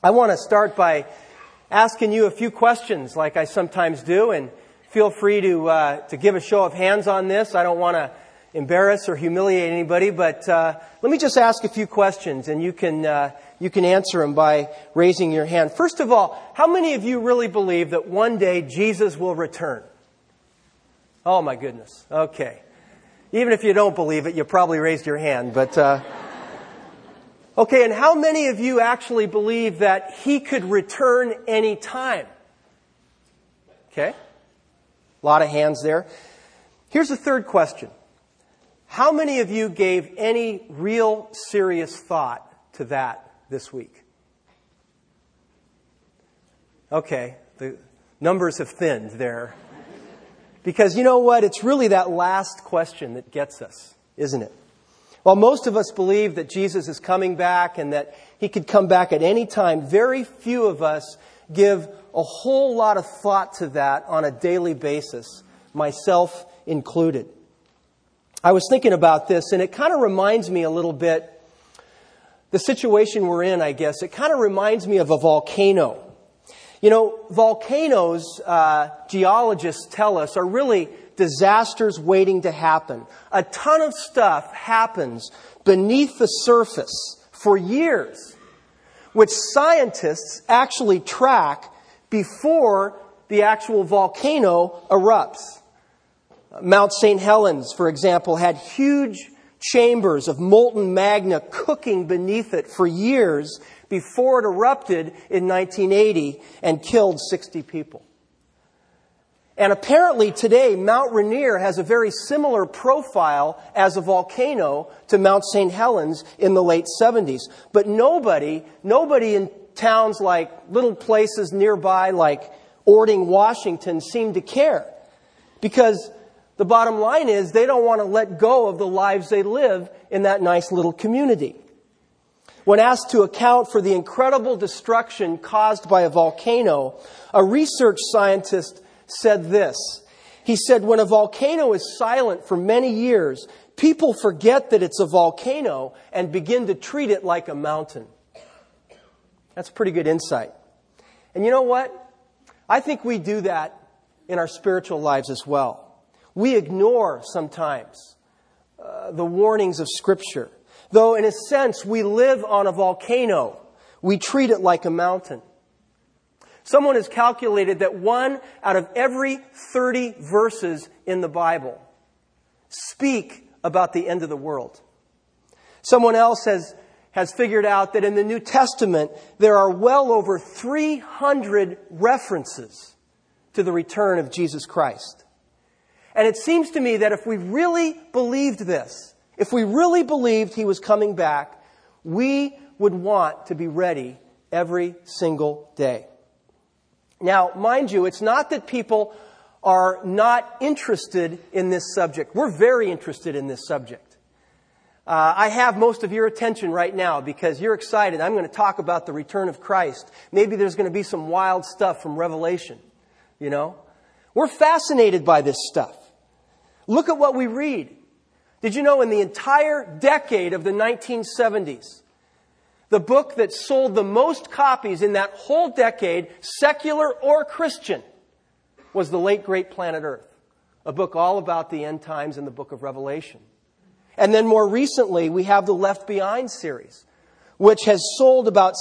I want to start by asking you a few questions like I sometimes do, and feel free to give a show of hands on this. I don't want to embarrass or humiliate anybody, but let me just ask a few questions, and you can answer them by raising your hand. First of all, how many of you really believe that one day Jesus will return? Oh my goodness. Okay. Even if you don't believe it, you probably raised your hand, but okay, and how many of you actually believe that He could return any time? Okay. A lot of hands there. Here's the third question. How many of you gave any real serious thought to that this week? Okay, the numbers have thinned there. Because you know what? It's really that last question that gets us, isn't it? While most of us believe that Jesus is coming back and that He could come back at any time, very few of us give a whole lot of thought to that on a daily basis, myself included. I was thinking about this, and it kind of reminds me a little bit, the situation we're in, I guess, it kind of reminds me of a volcano. You know, volcanoes, geologists tell us, are really disasters waiting to happen. A ton of stuff happens beneath the surface for years, which scientists actually track before the actual volcano erupts. Mount St. Helens, for example, had huge chambers of molten magma cooking beneath it for years before it erupted in 1980 and killed 60 people. And apparently today, Mount Rainier has a very similar profile as a volcano to Mount St. Helens in the late 70s. But nobody in towns like little places nearby like Ording, Washington seem to care. Because the bottom line is they don't want to let go of the lives they live in that nice little community. When asked to account for the incredible destruction caused by a volcano, a research scientist said this. He said, when a volcano is silent for many years, people forget that it's a volcano and begin to treat it like a mountain. That's pretty good insight. And you know what? I think we do that in our spiritual lives as well. We ignore sometimes the warnings of Scripture. Though in a sense we live on a volcano, we treat it like a mountain. Someone has calculated that 1 out of every 30 verses in the Bible speak about the end of the world. Someone else has figured out that in the New Testament there are well over 300 references to the return of Jesus Christ. And it seems to me that if we really believed this, if we really believed He was coming back, we would want to be ready every single day. Now, mind you, it's not that people are not interested in this subject. We're very interested in this subject. I have most of your attention right now because you're excited. I'm going to talk about the return of Christ. Maybe there's going to be some wild stuff from Revelation, you know. We're fascinated by this stuff. Look at what we read. Did you know in the entire decade of the 1970s, the book that sold the most copies in that whole decade, secular or Christian, was The Late Great Planet Earth, a book all about the end times in the book of Revelation. And then more recently, we have the Left Behind series, which has sold about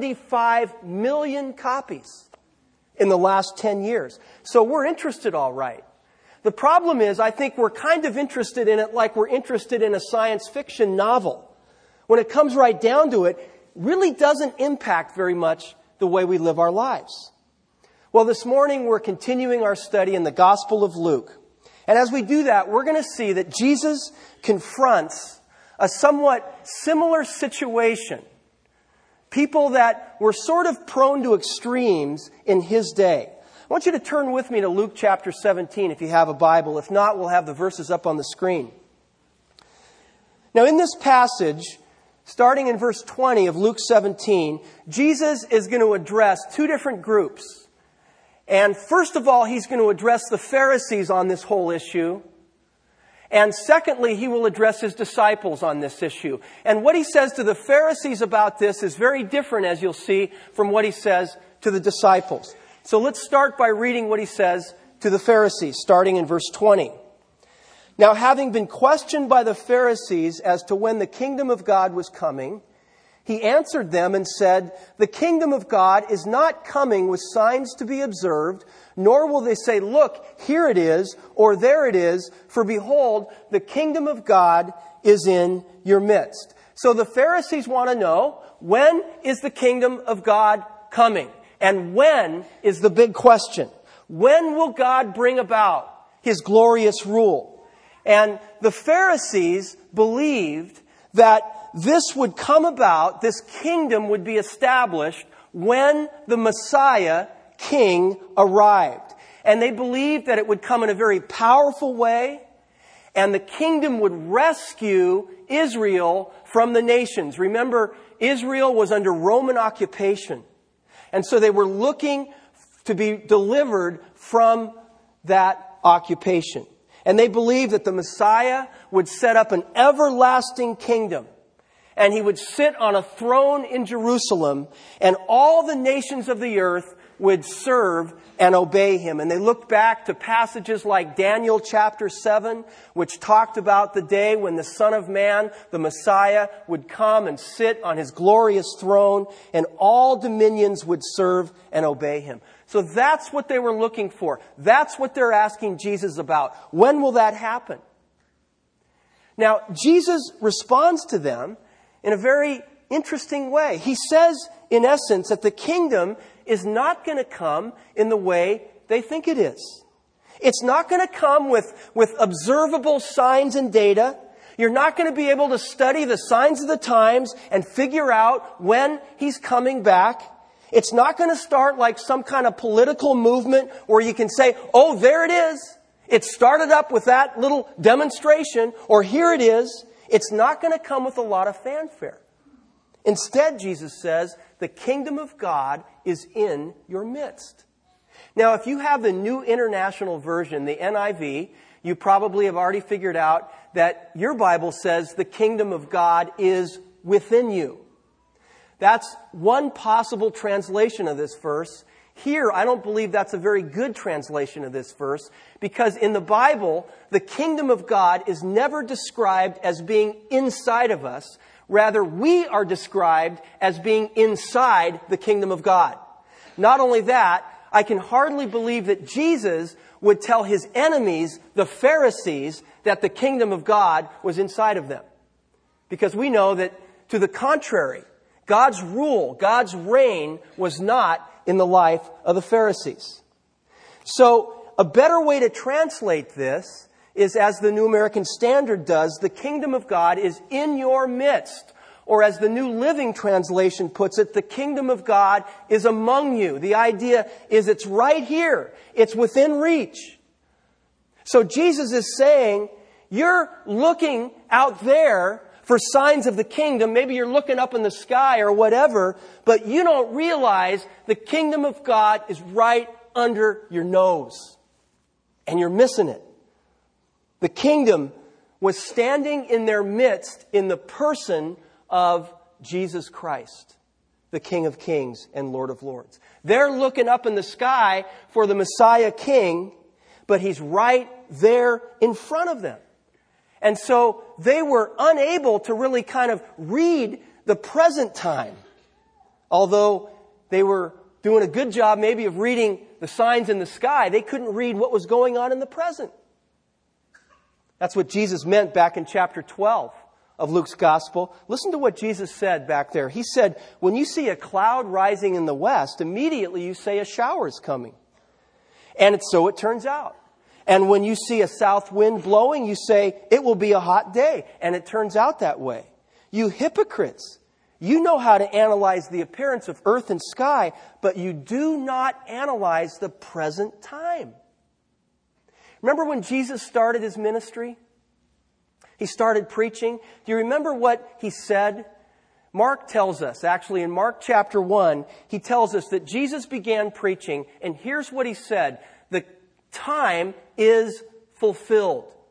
75 million copies in the last 10 years. So we're interested all right. The problem is, I think we're kind of interested in it like we're interested in a science fiction novel. When it comes right down to it, really doesn't impact very much the way we live our lives. Well, this morning we're continuing our study in the Gospel of Luke. And as we do that, we're going to see that Jesus confronts a somewhat similar situation. People that were sort of prone to extremes in His day. I want you to turn with me to Luke chapter 17 if you have a Bible. If not, we'll have the verses up on the screen. Now, in this passage, starting in verse 20 of Luke 17, Jesus is going to address two different groups. And first of all, He's going to address the Pharisees on this whole issue. And secondly, he will address his disciples on this issue. And what he says to the Pharisees about this is very different, as you'll see, from what he says to the disciples. So let's start by reading what he says to the Pharisees, starting in verse 20. Now, having been questioned by the Pharisees as to when the kingdom of God was coming, he answered them and said, "The kingdom of God is not coming with signs to be observed, nor will they say, 'Look, here it is,' or 'there it is,' for behold, the kingdom of God is in your midst." So the Pharisees want to know, when is the kingdom of God coming? And when is the big question? When will God bring about His glorious rule? And the Pharisees believed that this would come about, this kingdom would be established when the Messiah King arrived. And they believed that it would come in a very powerful way, and the kingdom would rescue Israel from the nations. Remember, Israel was under Roman occupation. And so they were looking to be delivered from that occupation. And they believed that the Messiah would set up an everlasting kingdom. And He would sit on a throne in Jerusalem, and all the nations of the earth would serve and obey Him. And they looked back to passages like Daniel chapter 7, which talked about the day when the Son of Man, the Messiah, would come and sit on His glorious throne, and all dominions would serve and obey Him. So that's what they were looking for. That's what they're asking Jesus about. When will that happen? Now, Jesus responds to them in a very interesting way. He says, in essence, that the kingdom is not going to come in the way they think it is. It's not going to come with observable signs and data. You're not going to be able to study the signs of the times and figure out when He's coming back. It's not going to start like some kind of political movement where you can say, "Oh, there it is. It started up with that little demonstration," or "Here it is." It's not going to come with a lot of fanfare. Instead, Jesus says, the kingdom of God is in your midst. Now, if you have the New International Version, the NIV, you probably have already figured out that your Bible says the kingdom of God is within you. That's one possible translation of this verse. Here, I don't believe that's a very good translation of this verse, because in the Bible, the kingdom of God is never described as being inside of us. Rather, we are described as being inside the kingdom of God. Not only that, I can hardly believe that Jesus would tell His enemies, the Pharisees, that the kingdom of God was inside of them. Because we know that, to the contrary, God's rule, God's reign was not in the life of the Pharisees. So, a better way to translate this is, as the New American Standard does, the kingdom of God is in your midst. Or as the New Living Translation puts it, the kingdom of God is among you. The idea is it's right here. It's within reach. So Jesus is saying, you're looking out there for signs of the kingdom. Maybe you're looking up in the sky or whatever, but you don't realize the kingdom of God is right under your nose. And you're missing it. The kingdom was standing in their midst in the person of Jesus Christ, the King of Kings and Lord of Lords. They're looking up in the sky for the Messiah King, but He's right there in front of them. And so they were unable to really kind of read the present time. Although they were doing a good job maybe of reading the signs in the sky, they couldn't read what was going on in the present. That's what Jesus meant back in chapter 12 of Luke's Gospel. Listen to what Jesus said back there. He said, when you see a cloud rising in the west, immediately you say a shower is coming. And so it turns out. And when you see a south wind blowing, you say, it will be a hot day. And it turns out that way. You hypocrites, you know how to analyze the appearance of earth and sky, but you do not analyze the present time. Remember when Jesus started His ministry? He started preaching. Do you remember what He said? Mark tells us, actually in Mark chapter 1, he tells us that Jesus began preaching, and here's what He said. The time is fulfilled.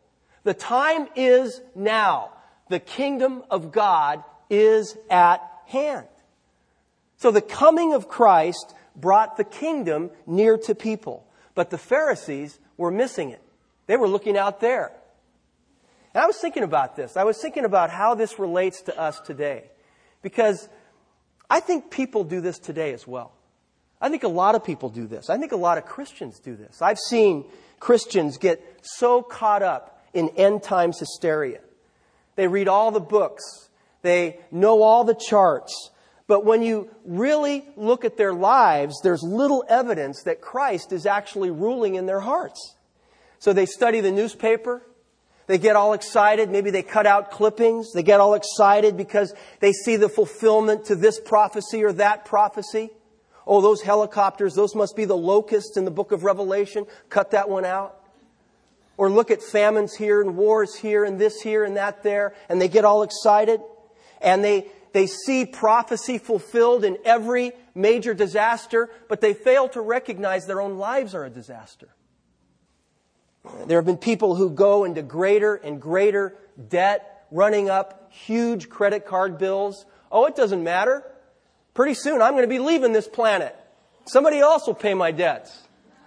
The time is now. The kingdom of God is at hand. So the coming of Christ brought the kingdom near to people. But the Pharisees were missing it. They were looking out there. And I was thinking about this. I was thinking about how this relates to us today. Because I think people do this today as well. I think a lot of people do this. I think a lot of Christians do this. I've seen Christians get so caught up in end times hysteria. They read all the books. They know all the charts. But when you really look at their lives, there's little evidence that Christ is actually ruling in their hearts. So they study the newspaper. They get all excited. Maybe they cut out clippings. They get all excited because they see the fulfillment to this prophecy or that prophecy. Oh, those helicopters, those must be the locusts in the book of Revelation. Cut that one out. Or look at famines here and wars here and this here and that there. And they get all excited. And they see prophecy fulfilled in every major disaster, but they fail to recognize their own lives are a disaster. There have been people who go into greater and greater debt, running up huge credit card bills. Oh, it doesn't matter. Pretty soon I'm going to be leaving this planet. Somebody else will pay my debts.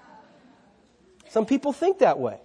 Some people think that way.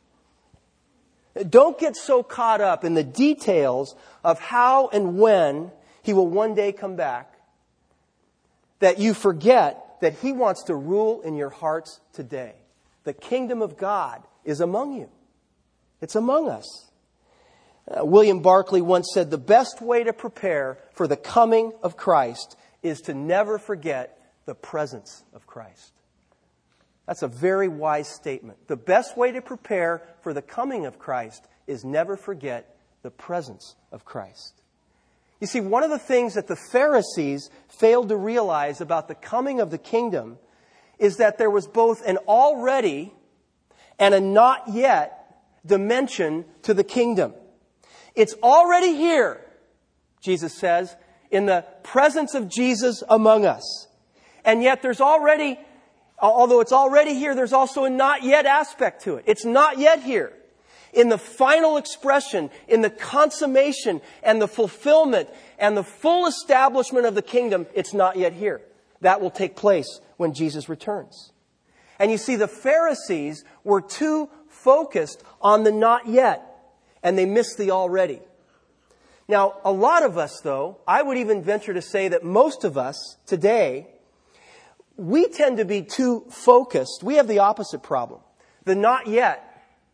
Don't get so caught up in the details of how and when He will one day come back that you forget that He wants to rule in your hearts today. The kingdom of God is among you. It's among us. William Barclay once said, the best way to prepare for the coming of Christ is to never forget the presence of Christ. That's a very wise statement. The best way to prepare for the coming of Christ is never forget the presence of Christ. You see, one of the things that the Pharisees failed to realize about the coming of the kingdom is that there was both an already and a not yet dimension to the kingdom. It's already here, Jesus says, in the presence of Jesus among us. And yet there's already, although it's already here, there's also a not yet aspect to it. It's not yet here. In the final expression, in the consummation and the fulfillment and the full establishment of the kingdom, it's not yet here. That will take place when Jesus returns. And you see, the Pharisees were too focused on the not yet, and they missed the already. Now, a lot of us, though, I would even venture to say that most of us today, we tend to be too focused. We have the opposite problem. The not yet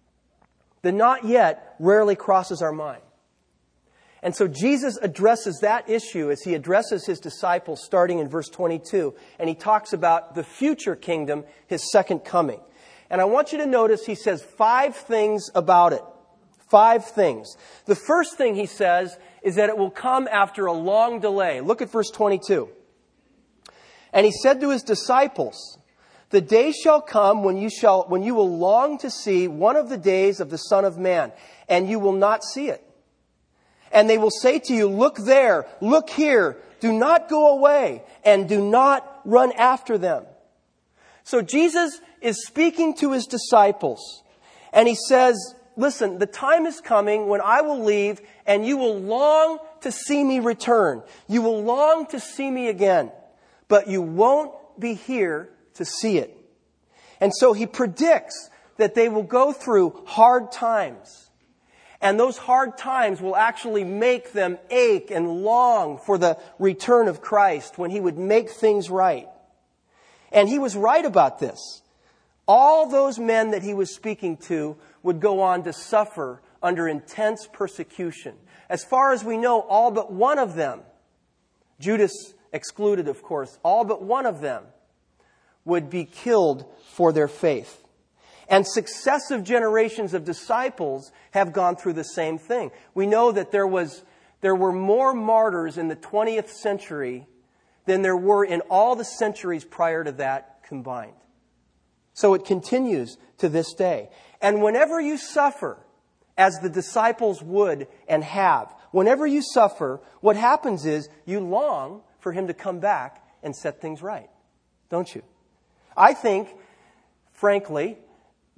rarely crosses our mind. And so Jesus addresses that issue as He addresses His disciples starting in verse 22. And He talks about the future kingdom, His second coming. And I want you to notice He says 5 things about it. 5 things. The first thing He says is that it will come after a long delay. Look at verse 22. And He said to His disciples, the day shall come when you will long to see one of the days of the Son of Man, and you will not see it. And they will say to you, look there, look here, do not go away, and do not run after them. So Jesus is speaking to His disciples, and He says, listen, the time is coming when I will leave, and you will long to see me return. You will long to see me again, but you won't be here to see it. And so He predicts that they will go through hard times. And those hard times will actually make them ache and long for the return of Christ when He would make things right. And He was right about this. All those men that He was speaking to would go on to suffer under intense persecution. As far as we know, all but one of them, Judas excluded, of course, all but one of them would be killed for their faith. And successive generations of disciples have gone through the same thing. We know that there were more martyrs in the 20th century than there were in all the centuries prior to that combined. So it continues to this day. And whenever you suffer, as the disciples would and have, whenever you suffer, what happens is you long for Him to come back and set things right. Don't you? I think, frankly,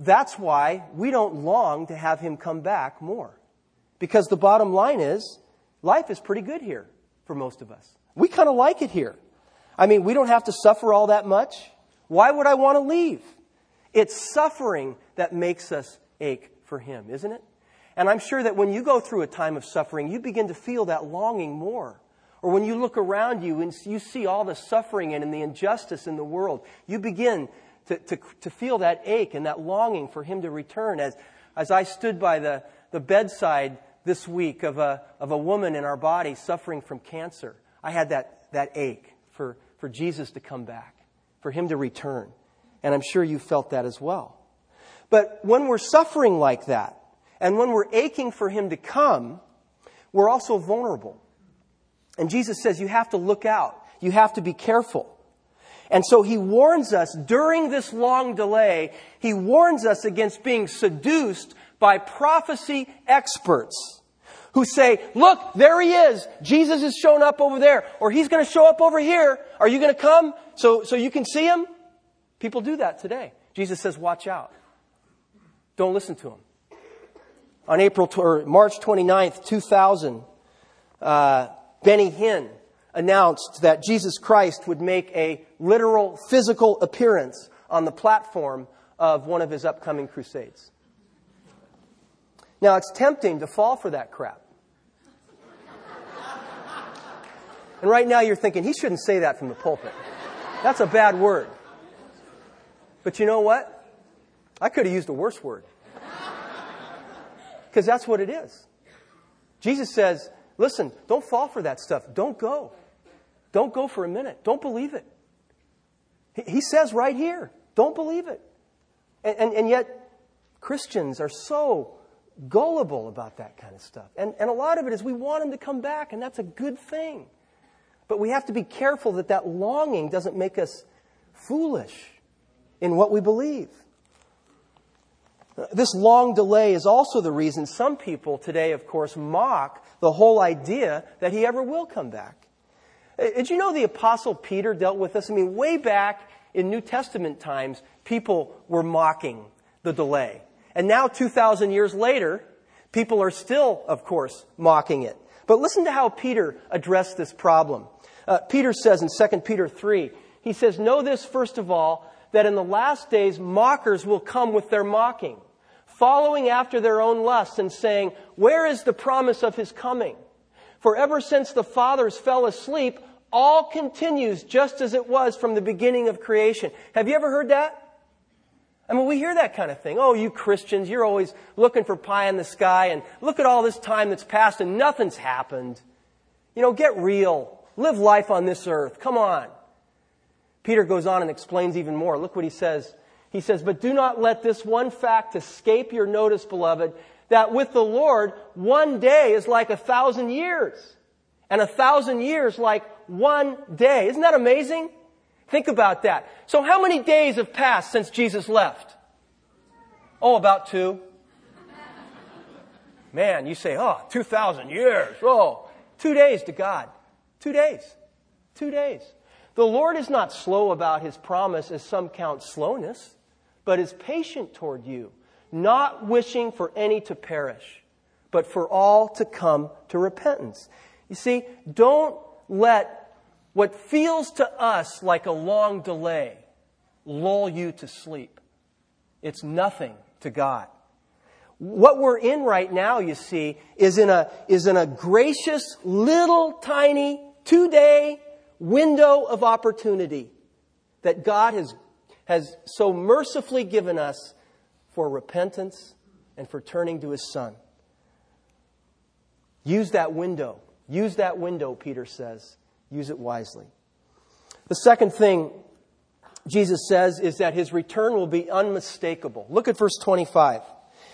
that's why we don't long to have him come back more. Because the bottom line is, life is pretty good here for most of us. We kind of like it here. I mean, we don't have to suffer all that much. Why would I want to leave? It's suffering that makes us ache for him, isn't it? And I'm sure that when you go through a time of suffering, you begin to feel that longing more. Or when you look around you and you see all the suffering and the injustice in the world, you begin to feel that ache and that longing for him to return. As I stood by the bedside this week of a woman in our body suffering from cancer, I had that ache for Jesus to come back, for him to return. And I'm sure you felt that as well. But when we're suffering like that, and when we're aching for him to come, we're also vulnerable. And Jesus says you have to look out. You have to be careful. And so he warns us during this long delay, he warns us against being seduced by prophecy experts who say, look, there he is. Jesus has shown up over there. Or he's going to show up over here. Are you going to come so you can see him? People do that today. Jesus says, watch out. Don't listen to him. On March 29th, 2000, Benny Hinn announced that Jesus Christ would make a literal physical appearance on the platform of one of his upcoming crusades. Now, it's tempting to fall for that crap. And right now you're thinking, he shouldn't say that from the pulpit. That's a bad word. But you know what? I could have used a worse word. Because that's what it is. Jesus says, listen, don't fall for that stuff. Don't go. Don't go for a minute. Don't believe it. He says right here, don't believe it. And yet, Christians are so gullible about that kind of stuff. And a lot of it is we want him to come back, and that's a good thing. But we have to be careful that longing doesn't make us foolish in what we believe. This long delay is also the reason some people today, of course, mock the whole idea that he ever will come back. Did you know the Apostle Peter dealt with this? I mean, way back in New Testament times, people were mocking the delay. And now, 2,000 years later, people are still, of course, mocking it. But listen to how Peter addressed this problem. Peter says in 2 Peter 3, he says, know this first of all, that in the last days mockers will come with their mocking, following after their own lusts and saying, where is the promise of his coming? For ever since the fathers fell asleep, all continues just as it was from the beginning of creation. Have you ever heard that? I mean, we hear that kind of thing. Oh, you Christians, you're always looking for pie in the sky, and look at all this time that's passed and nothing's happened. You know, get real. Live life on this earth. Come on. Peter goes on and explains even more. Look what he says. He says, but do not let this one fact escape your notice, beloved, that with the Lord, one day is like 1,000 years, and 1,000 years like one day. Isn't that amazing? Think about that. So how many days have passed since Jesus left? Oh, about 2. Man, you say, 2,000 years. Oh, 2 days to God. 2 days. 2 days. The Lord is not slow about his promise, as some count slowness, but is patient toward you, not wishing for any to perish, but for all to come to repentance. You see, don't let what feels to us like a long delay lull you to sleep. It's nothing to God. What we're in right now, you see, is in a gracious, little, tiny, 2-day window of opportunity that God has so mercifully given us for repentance and for turning to his Son. Use that window. Use that window, Peter says. Use it wisely. The second thing Jesus says is that his return will be unmistakable. Look at verse 25.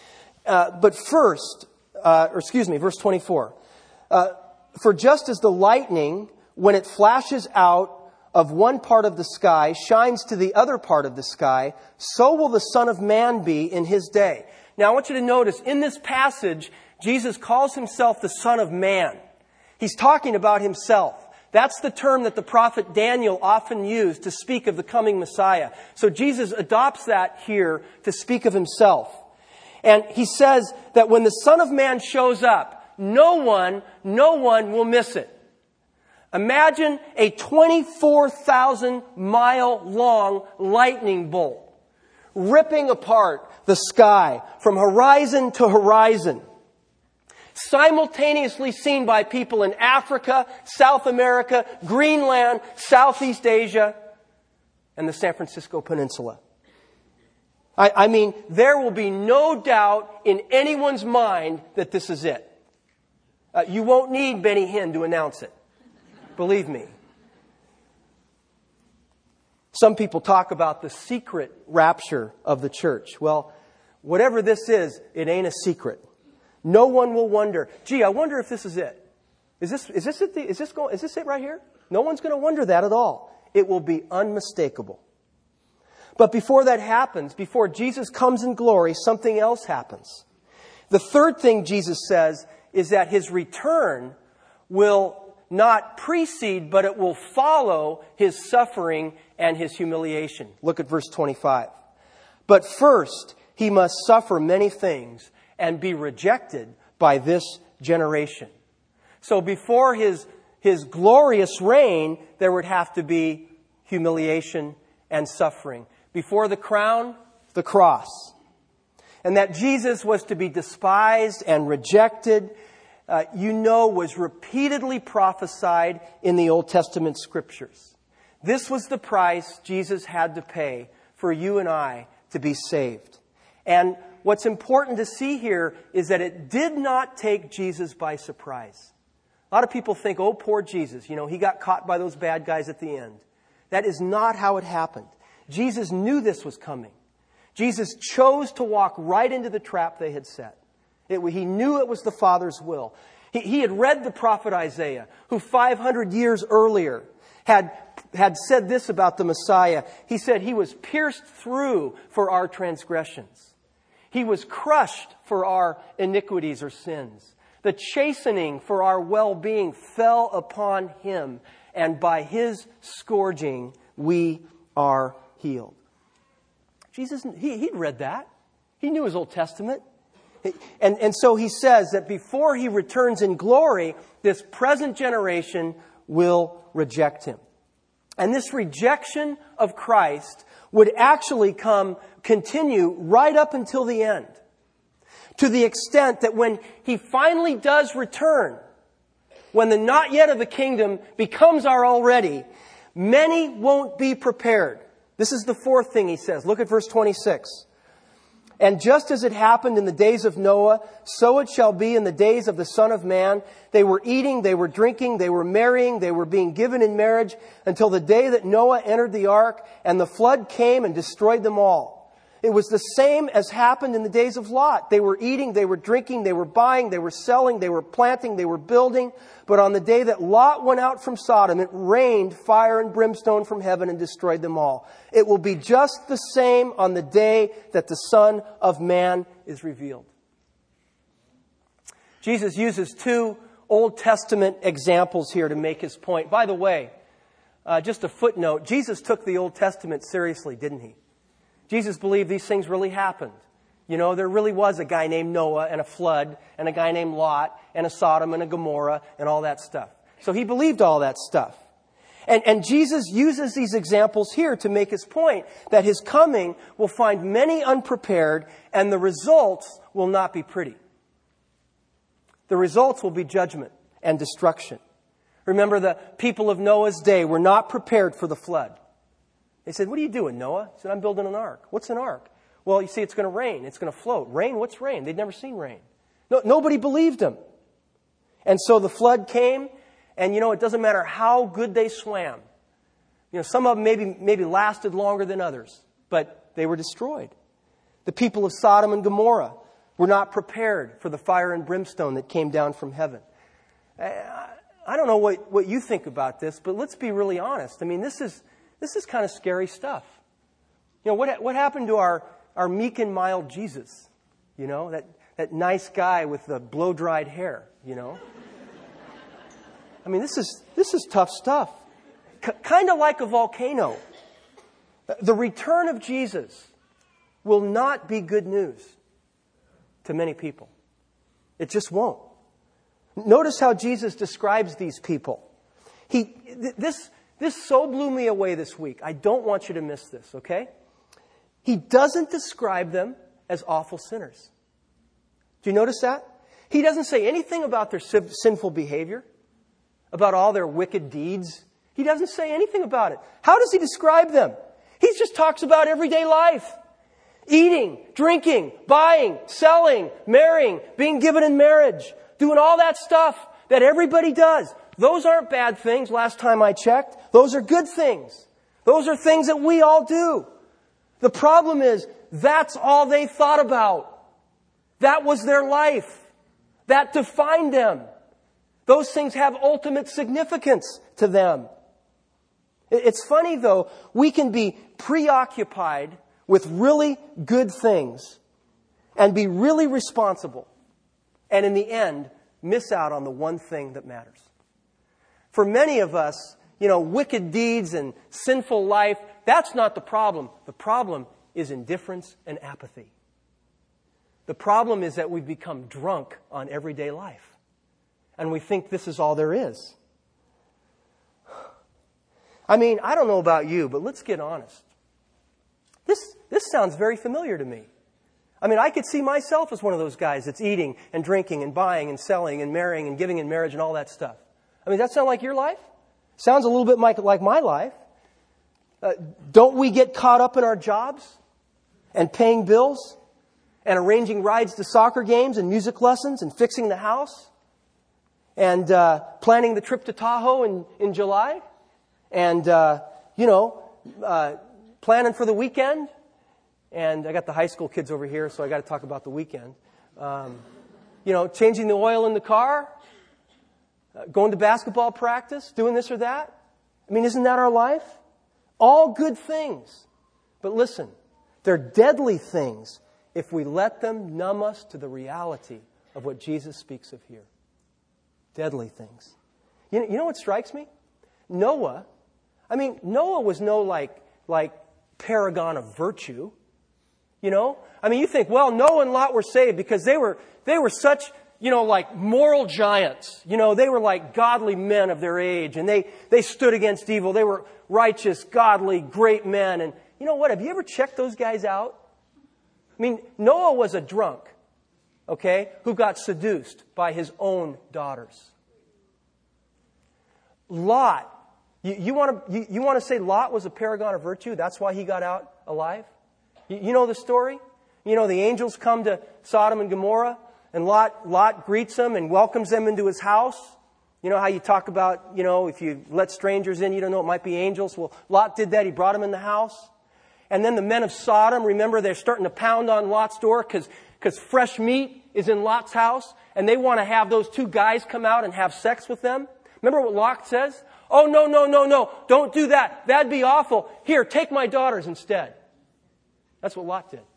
Verse 24. For just as the lightning, when it flashes out of one part of the sky, shines to the other part of the sky, so will the Son of Man be in his day. Now I want you to notice, in this passage, Jesus calls himself the Son of Man. He's talking about himself. That's the term that the prophet Daniel often used to speak of the coming Messiah. So Jesus adopts that here to speak of himself. And he says that when the Son of Man shows up, no one will miss it. Imagine a 24,000-mile long lightning bolt ripping apart the sky from horizon to horizon, simultaneously seen by people in Africa, South America, Greenland, Southeast Asia, and the San Francisco Peninsula. I mean, there will be no doubt in anyone's mind that this is it. You won't need Benny Hinn to announce it. Believe me. Some people talk about the secret rapture of the church. Well, whatever this is, it ain't a secret. No one will wonder, gee, I wonder if this is it. Is this it right here? No one's going to wonder that at all. It will be unmistakable. But before that happens, before Jesus comes in glory, something else happens. The third thing Jesus says is that his return will not precede, but it will follow his suffering and his humiliation. Look at verse 25. But first, he must suffer many things and be rejected by this generation. So before his glorious reign, there would have to be humiliation and suffering. Before the crown, the cross. And that Jesus was to be despised and rejected, was repeatedly prophesied in the Old Testament scriptures. This was the price Jesus had to pay for you and I to be saved. And what's important to see here is that it did not take Jesus by surprise. A lot of people think, oh, poor Jesus, he got caught by those bad guys at the end. That is not how it happened. Jesus knew this was coming. Jesus chose to walk right into the trap they had set. He knew it was the Father's will. He had read the prophet Isaiah, who 500 years earlier had said this about the Messiah. He said, he was pierced through for our transgressions. He was crushed for our iniquities or sins. The chastening for our well-being fell upon him, and by his scourging we are healed. Jesus, he'd read that. He knew his Old Testament. And so he says that before he returns in glory, this present generation will reject him. And this rejection of Christ would actually continue right up until the end. To the extent that when he finally does return, when the not yet of the kingdom becomes our already, many won't be prepared. This is the fourth thing he says. Look at verse 26. And just as it happened in the days of Noah, so it shall be in the days of the Son of Man. They were eating, they were drinking, they were marrying, they were being given in marriage until the day that Noah entered the ark and the flood came and destroyed them all. It was the same as happened in the days of Lot. They were eating, they were drinking, they were buying, they were selling, they were planting, they were building. But on the day that Lot went out from Sodom, it rained fire and brimstone from heaven and destroyed them all. It will be just the same on the day that the Son of Man is revealed. Jesus uses two Old Testament examples here to make his point. By the way, just a footnote, Jesus took the Old Testament seriously, didn't he? Jesus believed these things really happened. There really was a guy named Noah and a flood and a guy named Lot and a Sodom and a Gomorrah and all that stuff. So he believed all that stuff. And Jesus uses these examples here to make his point that his coming will find many unprepared and the results will not be pretty. The results will be judgment and destruction. Remember, the people of Noah's day were not prepared for the flood. They said, what are you doing, Noah? He said, I'm building an ark. What's an ark? Well, you see, it's going to rain. It's going to float. Rain? What's rain? They'd never seen rain. No, nobody believed him. And so the flood came, and it doesn't matter how good they swam. Some of them maybe lasted longer than others, but they were destroyed. The people of Sodom and Gomorrah were not prepared for the fire and brimstone that came down from heaven. I don't know what you think about this, but let's be really honest. I mean, this is kind of scary stuff. What happened to our meek and mild Jesus? That nice guy with the blow-dried hair, I mean, this is tough stuff. Kind of like a volcano. The return of Jesus will not be good news to many people. It just won't. Notice how Jesus describes these people. This so blew me away this week. I don't want you to miss this, okay? He doesn't describe them as awful sinners. Do you notice that? He doesn't say anything about their sinful behavior, about all their wicked deeds. He doesn't say anything about it. How does he describe them? He just talks about everyday life. Eating, drinking, buying, selling, marrying, being given in marriage, doing all that stuff that everybody does. Those aren't bad things, last time I checked. Those are good things. Those are things that we all do. The problem is, that's all they thought about. That was their life. That defined them. Those things have ultimate significance to them. It's funny, though, we can be preoccupied with really good things and be really responsible, and in the end, miss out on the one thing that matters. For many of us, wicked deeds and sinful life, that's not the problem. The problem is indifference and apathy. The problem is that we've become drunk on everyday life, and we think this is all there is. I mean, I don't know about you, but let's get honest. This sounds very familiar to me. I mean, I could see myself as one of those guys that's eating and drinking and buying and selling and marrying and giving in marriage and all that stuff. I mean, does that sound like your life? Sounds a little bit like my life. Don't we get caught up in our jobs and paying bills and arranging rides to soccer games and music lessons and fixing the house and planning the trip to Tahoe in July and, planning for the weekend? And I got the high school kids over here, so I got to talk about the weekend. Changing the oil in the car, going to basketball practice, doing this or that. I mean, isn't that our life? All good things. But listen, they're deadly things if we let them numb us to the reality of what Jesus speaks of here. Deadly things. You know what strikes me? Noah was no like paragon of virtue. You think, well, Noah and Lot were saved because they were such, like moral giants. They were like godly men of their age, and they stood against evil. They were righteous, godly, great men. And you know what? Have you ever checked those guys out? I mean, Noah was a drunk, okay, who got seduced by his own daughters. Lot, you want to say Lot was a paragon of virtue? That's why he got out alive? You know the story? The angels come to Sodom and Gomorrah, and Lot greets them and welcomes them into his house. You know how you talk about, if you let strangers in, you don't know it might be angels. Well, Lot did that. He brought them in the house. And then the men of Sodom, remember, they're starting to pound on Lot's door because fresh meat is in Lot's house, and they want to have those two guys come out and have sex with them. Remember what Lot says? Oh, no, don't do that. That'd be awful. Here, take my daughters instead. That's what Lot did.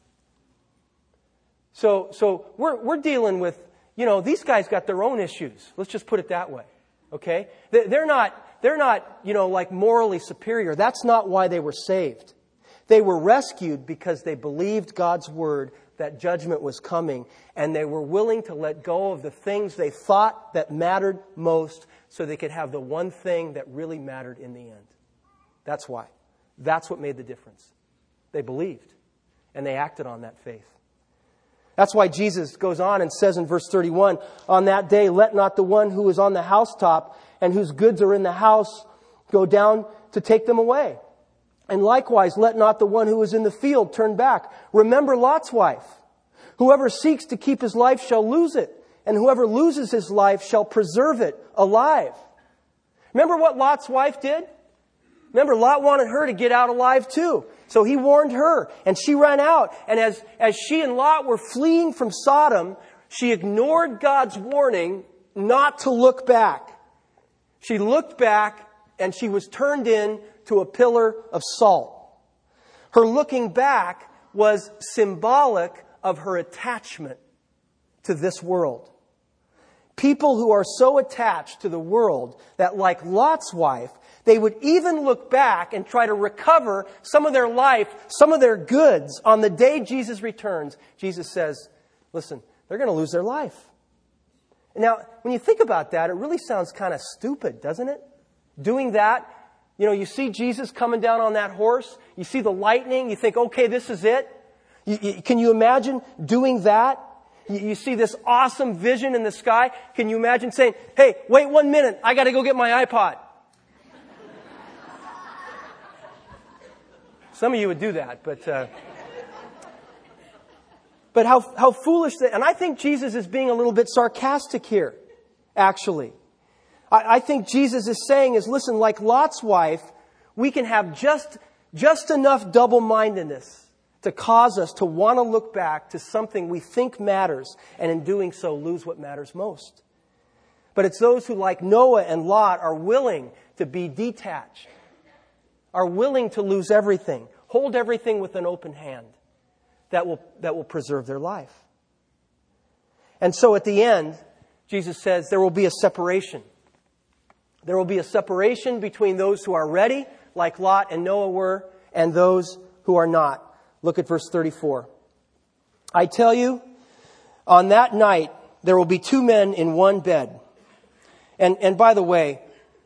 So we're dealing with, these guys got their own issues. Let's just put it that way. Okay? They're not, like morally superior. That's not why they were saved. They were rescued because they believed God's word that judgment was coming, and they were willing to let go of the things they thought that mattered most so they could have the one thing that really mattered in the end. That's why. That's what made the difference. They believed, and they acted on that faith. That's why Jesus goes on and says in verse 31, on that day, let not the one who is on the housetop and whose goods are in the house go down to take them away. And likewise, let not the one who is in the field turn back. Remember Lot's wife. Whoever seeks to keep his life shall lose it, and whoever loses his life shall preserve it alive. Remember what Lot's wife did? Remember, Lot wanted her to get out alive too. So he warned her, and she ran out. And as she and Lot were fleeing from Sodom, she ignored God's warning not to look back. She looked back, and she was turned into a pillar of salt. Her looking back was symbolic of her attachment to this world. People who are so attached to the world that, like Lot's wife, they would even look back and try to recover some of their life, some of their goods on the day Jesus returns. Jesus says, listen, they're going to lose their life. Now, when you think about that, it really sounds kind of stupid, doesn't it? Doing that, you see Jesus coming down on that horse. You see the lightning. You think, okay, this is it. Can you imagine doing that? You see this awesome vision in the sky. Can you imagine saying, hey, wait 1 minute. I got to go get my iPod. Some of you would do that, but how foolish that. And I think Jesus is being a little bit sarcastic here, actually. I think Jesus is saying listen, like Lot's wife, we can have just enough double-mindedness to cause us to want to look back to something we think matters, and in doing so, lose what matters most. But it's those who, like Noah and Lot, are willing to be detached, are willing to lose everything, hold everything with an open hand, that will preserve their life. And so at the end, Jesus says there will be a separation. There will be a separation between those who are ready, like Lot and Noah were, and those who are not. Look at verse 34. I tell you, on that night, there will be 2 men in one bed. And by the way,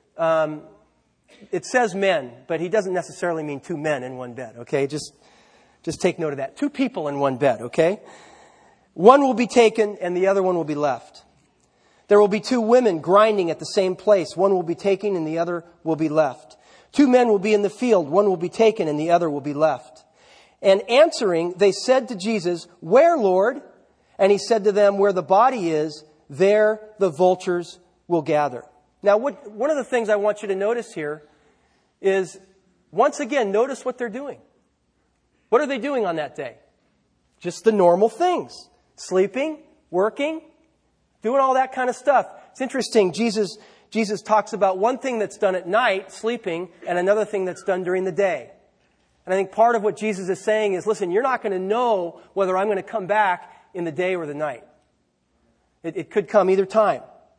it says men, but he doesn't necessarily mean 2 men in one bed, okay? Just take note of that. 2 people in one bed, okay? One will be taken and the other one will be left. There will be 2 women grinding at the same place. One will be taken and the other will be left. 2 men will be in the field. One will be taken and the other will be left. And answering, they said to Jesus, "Where, Lord?" And he said to them, "Where the body is, there the vultures will gather." Now, one of the things I want you to notice here is, once again, notice what they're doing. What are they doing on that day? Just the normal things. Sleeping, working, doing all that kind of stuff. It's interesting. Jesus talks about one thing that's done at night, sleeping, and another thing that's done during the day. And I think part of what Jesus is saying is, listen, you're not going to know whether I'm going to come back in the day or the night. It could come either time.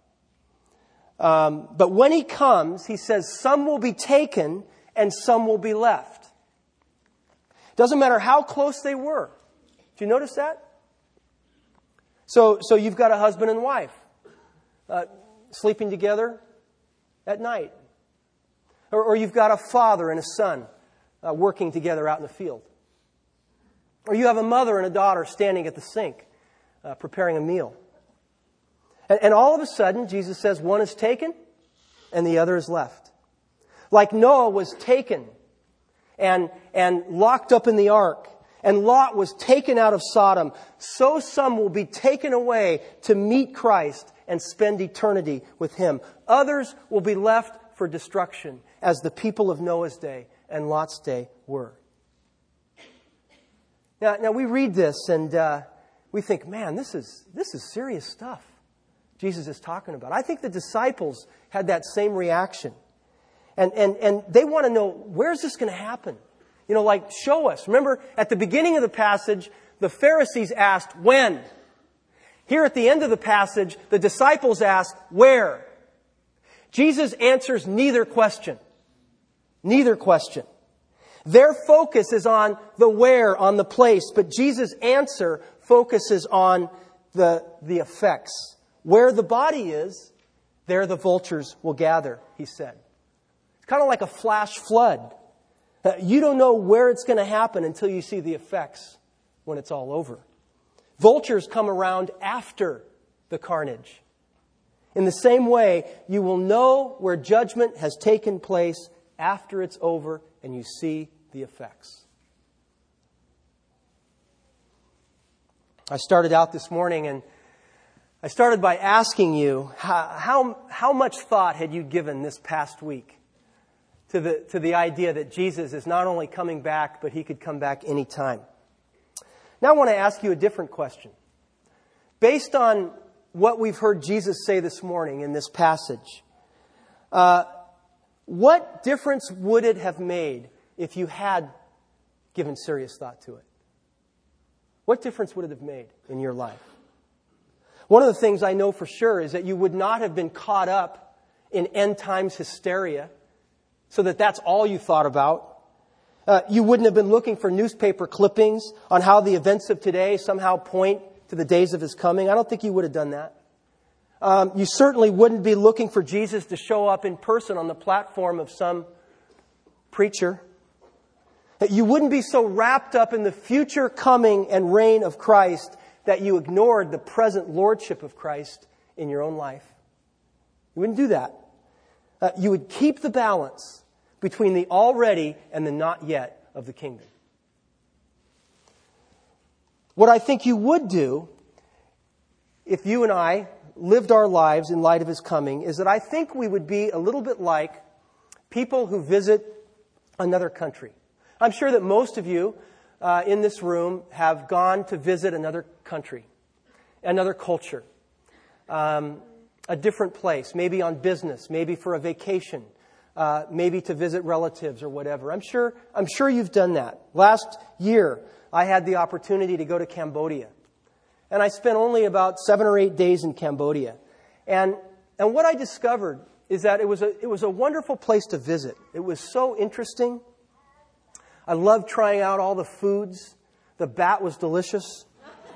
But when he comes, he says some will be taken and some will be left. Doesn't matter how close they were. Do you notice that? So you've got a husband and wife sleeping together at night. Or you've got a father and a son working together out in the field. Or you have a mother and a daughter standing at the sink preparing a meal. And all of a sudden, Jesus says one is taken and the other is left. Like Noah was taken and locked up in the ark, and Lot was taken out of Sodom, so some will be taken away to meet Christ and spend eternity with Him. Others will be left for destruction, as the people of Noah's day and Lot's day were. Now we read this and we think, man, this is serious stuff Jesus is talking about. I think the disciples had that same reaction. And they want to know, where's this going to happen? Show us. Remember, at the beginning of the passage, the Pharisees asked, when? Here at the end of the passage, the disciples asked, where? Jesus answers neither question. Neither question. Their focus is on the where, on the place, but Jesus' answer focuses on the effects. Where the body is, there the vultures will gather, he said. It's kind of like a flash flood. You don't know where it's going to happen until you see the effects when it's all over. Vultures come around after the carnage. In the same way, you will know where judgment has taken place after it's over and you see the effects. I started out this morning and I started by asking you how much thought had you given this past week to the idea that Jesus is not only coming back, but He could come back anytime. Now I want to ask you a different question. Based on what we've heard Jesus say this morning in this passage, what difference would it have made if you had given serious thought to it? What difference would it have made in your life? One of the things I know for sure is that you would not have been caught up in end times hysteria so that that's all you thought about. You wouldn't have been looking for newspaper clippings on how the events of today somehow point to the days of His coming. I don't think you would have done that. You certainly wouldn't be looking for Jesus to show up in person on the platform of some preacher. You wouldn't be so wrapped up in the future coming and reign of Christ that you ignored the present lordship of Christ in your own life. You wouldn't do that. You would keep the balance between the already and the not yet of the kingdom. What I think you would do, if you and I lived our lives in light of His coming, is that I think we would be a little bit like people who visit another country. I'm sure that most of you in this room have gone to visit another country, another culture, a different place, maybe on business, maybe for a vacation, maybe to visit relatives or whatever. I'm sure you've done that. Last year, I had the opportunity to go to Cambodia. And I spent only about 7 or 8 days in Cambodia. And what I discovered is that it was a wonderful place to visit. It was so interesting. I loved trying out all the foods. The bat was delicious.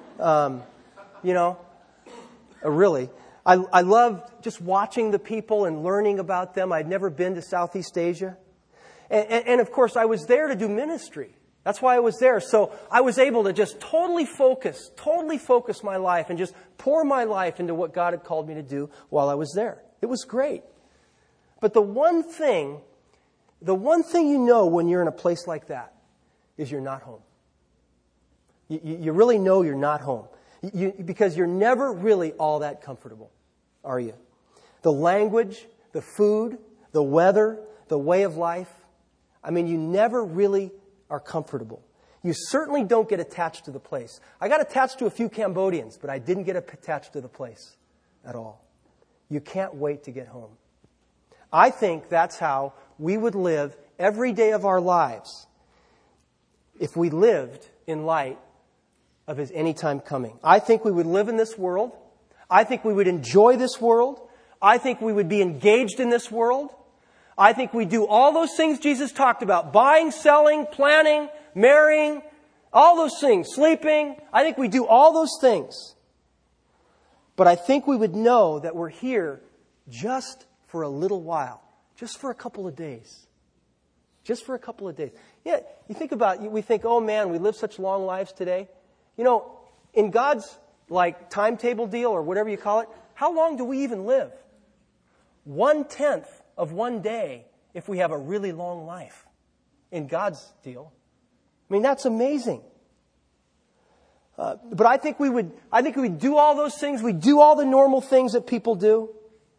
Really. I loved just watching the people and learning about them. I'd never been to Southeast Asia. And of course, I was there to do ministry. That's why I was there. So I was able to just totally focus my life and just pour my life into what God had called me to do while I was there. It was great. But the one thing you know when you're in a place like that is you're not home. You really know you're not home. Because you're never really all that comfortable, are you? The language, the food, the weather, the way of life. I mean, you never really are comfortable. You certainly don't get attached to the place. I got attached to a few Cambodians, but I didn't get attached to the place at all. You can't wait to get home. I think that's how we would live every day of our lives if we lived in light of His anytime coming. I think we would live in this world. I think we would enjoy this world. I think we would be engaged in this world. I think we do all those things Jesus talked about. Buying, selling, planning, marrying, all those things, sleeping. I think we do all those things. But I think we would know that we're here just for a little while. Just for a couple of days. Just for a couple of days. Yeah, you think about it, we think, oh man, we live such long lives today. You know, in God's timetable deal or whatever you call it, how long do we even live? 1/10 of one day if we have a really long life in God's deal. I mean, that's amazing. But I think we would do all those things. We do all the normal things that people do.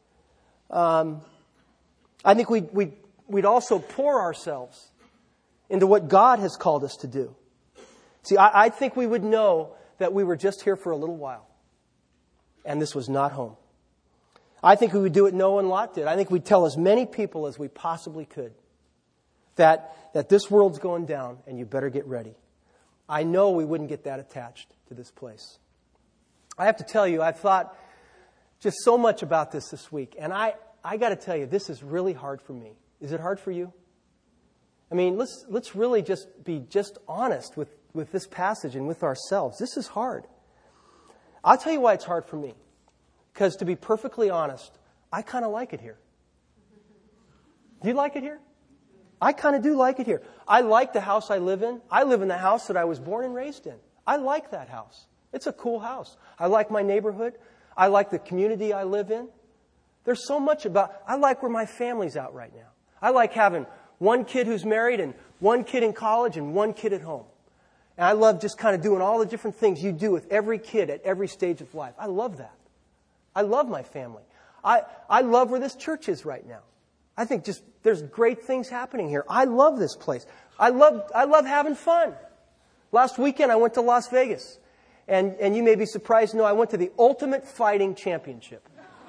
I think we'd also pour ourselves into what God has called us to do. See, I think we would know that we were just here for a little while. And this was not home. I think we would do what Noah and Lot did. I think we'd tell as many people as we possibly could that this world's going down and you better get ready. I know we wouldn't get that attached to this place. I have to tell you, I've thought just so much about this week. And I got to tell you, this is really hard for me. Is it hard for you? I mean, let's really just be honest with this passage and with ourselves. This is hard. I'll tell you why it's hard for me. Because to be perfectly honest, I kind of like it here. Do you like it here? I kind of do like it here. I like the house I live in. I live in the house that I was born and raised in. I like that house. It's a cool house. I like my neighborhood. I like the community I live in. There's so much I like where my family's out right now. I like having one kid who's married and one kid in college and one kid at home. And I love just kind of doing all the different things you do with every kid at every stage of life. I love that. I love my family. I love where this church is right now. I think there's great things happening here. I love this place. I love having fun. Last weekend I went to Las Vegas. And you may be surprised to know I went to the Ultimate Fighting Championship.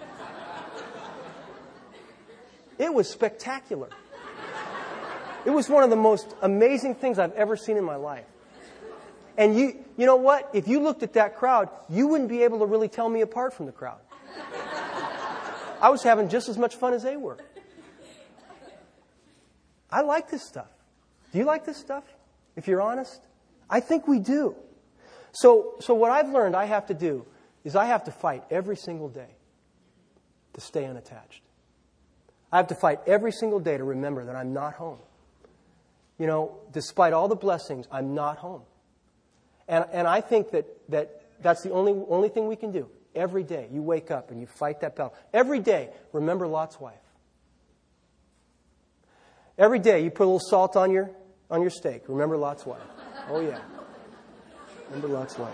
It was spectacular. It was one of the most amazing things I've ever seen in my life. And you know what? If you looked at that crowd, you wouldn't be able to really tell me apart from the crowd. I was having just as much fun as they were. I like this stuff. Do you like this stuff? If you're honest? I think we do. So what I've learned I have to do is I have to fight every single day to stay unattached. I have to fight every single day to remember that I'm not home. You know, despite all the blessings, I'm not home. And I think that's the only thing we can do. Every day you wake up and you fight that battle. Every day, remember Lot's wife. Every day you put a little salt on your steak. Remember Lot's wife. Oh yeah. Remember Lot's wife.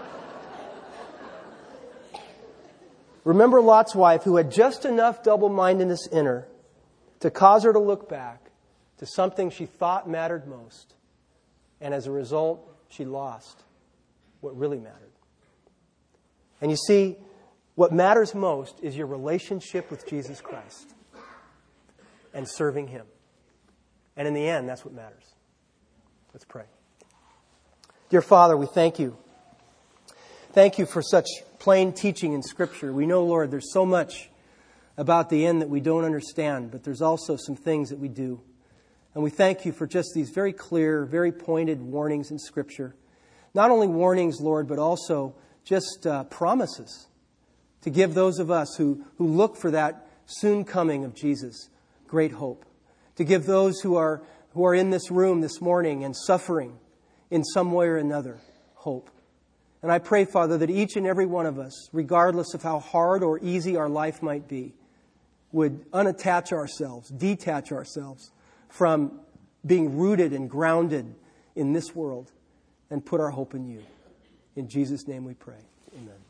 Remember Lot's wife who had just enough double-mindedness in her to cause her to look back to something she thought mattered most. And as a result, she lost what really mattered. And you see, what matters most is your relationship with Jesus Christ and serving Him. And in the end, that's what matters. Let's pray. Dear Father, we thank you. Thank you for such plain teaching in Scripture. We know, Lord, there's so much about the end that we don't understand, but there's also some things that we do. And we thank you for just these very clear, very pointed warnings in Scripture. Not only warnings, Lord, but also just promises to give those of us who look for that soon coming of Jesus great hope. To give those who are in this room this morning and suffering in some way or another hope. And I pray, Father, that each and every one of us, regardless of how hard or easy our life might be, would unattach ourselves, detach ourselves from being rooted and grounded in this world and put our hope in you. In Jesus' name we pray. Amen.